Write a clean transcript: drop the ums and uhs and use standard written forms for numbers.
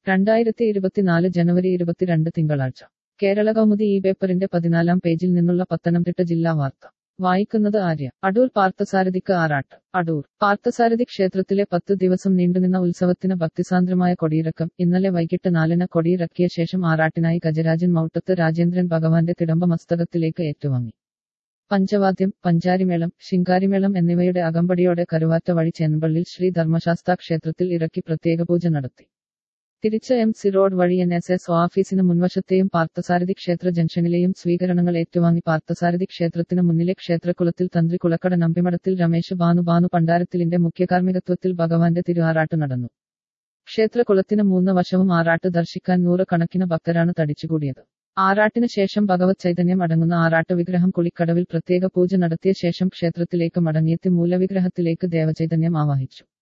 2024 ജനുവരി 22 തിങ്കളാഴ്ച കേരള കൗമുദി ഈ പേപ്പറിന്റെ 14-ാം പേജിൽ നിന്നുള്ള പത്തനംതിട്ട ജില്ലാ വാർത്ത വായിക്കുന്നത് ആര്യ. അടൂർ പാർത്ഥസാരഥിക്ക് ആറാട്ട്. അടൂർ പാർത്ഥസാരഥി ക്ഷേത്രത്തിലെ 10 ദിവസം നീണ്ടുനിന്ന ഉത്സവത്തിന് ഭക്തിസാന്ദ്രമായ കൊടിയിറക്കം. ഇന്നലെ വൈകിട്ട് 4-ന് കൊടിയിറക്കിയ ശേഷം ആറാട്ടിനായി ഗജരാജൻ മൗട്ടത്ത് രാജേന്ദ്രൻ ഭഗവാന്റെ തിടമ്പ മസ്തകത്തിലേക്ക് ഏറ്റുവാങ്ങി. പഞ്ചവാദ്യം, പഞ്ചാരിമേളം, ശിങ്കാരിമേളം എന്നിവയുടെ അകമ്പടിയോടെ കരുവാറ്റ വഴി ചേന്നമ്പള്ളിൽ ശ്രീ ധർമ്മശാസ്താ ക്ഷേത്രത്തിൽ ഇറക്കി പ്രത്യേക പൂജ നടത്തി. തിരിച്ച് എം.സി റോഡ് വഴി എൻ.എസ്.എസ് ഓഫീസിന് മുൻവശത്തെയും പാർത്ഥസാരഥി ക്ഷേത്ര ജംഗ്ഷനിലെയും സ്വീകരണങ്ങൾ ഏറ്റുവാങ്ങി. പാർത്ഥസാരഥി ക്ഷേത്രത്തിന് മുന്നിലെ ക്ഷേത്രകുളത്തിൽ തന്ത്രി കുളക്കട നമ്പിമഠത്തിൽ രമേശ് ഭാനു പണ്ടാരത്തിലിന്റെ മുഖ്യകാർമ്മികത്വത്തിൽ ഭഗവാന്റെ തിരു ആറാട്ട് നടന്നു. ക്ഷേത്രകുളത്തിന് 3 വശവും ആറാട്ട് ദർശിക്കാൻ 100 കണക്കിന് ഭക്തരാണ് തടിച്ചുകൂടിയത്. ആറാട്ടിന് ശേഷം ഭഗവത് ചൈതന്യം അടങ്ങുന്ന ആറാട്ട് വിഗ്രഹം കുളിക്കടവിൽ പ്രത്യേക പൂജ നടത്തിയ ശേഷം ക്ഷേത്രത്തിലേക്ക് മടങ്ങിയെത്തി മൂലവിഗ്രഹത്തിലേക്ക് ദേവചൈതന്യം ആവാഹിച്ചു.